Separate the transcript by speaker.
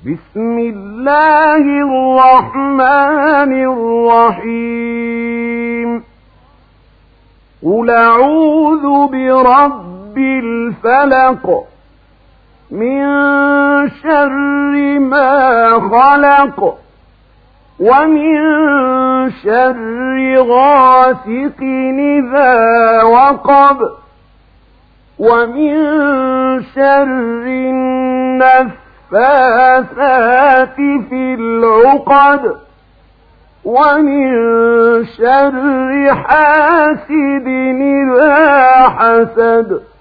Speaker 1: بسم الله الرحمن الرحيم قل أعوذ برب الفلق من شر ما خلق ومن شر غاسق إذا وقب ومن شر النفاثات في العقد ومن شر حاسد إذا حسد